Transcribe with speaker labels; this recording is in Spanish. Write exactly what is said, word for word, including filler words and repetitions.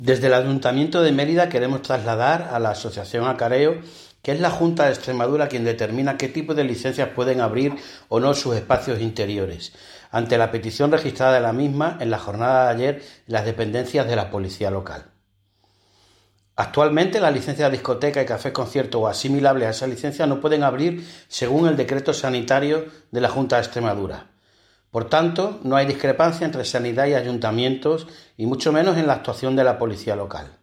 Speaker 1: Desde el Ayuntamiento de Mérida queremos trasladar a la Asociación Acareo que es la Junta de Extremadura quien determina qué tipo de licencias pueden abrir o no sus espacios interiores, ante la petición registrada de la misma en la jornada de ayer en las dependencias de la Policía Local. Actualmente las licencias de discoteca y café concierto o asimilables a esa licencia no pueden abrir según el decreto sanitario de la Junta de Extremadura. Por tanto, no hay discrepancia entre sanidad y ayuntamientos y mucho menos en la actuación de la Policía Local.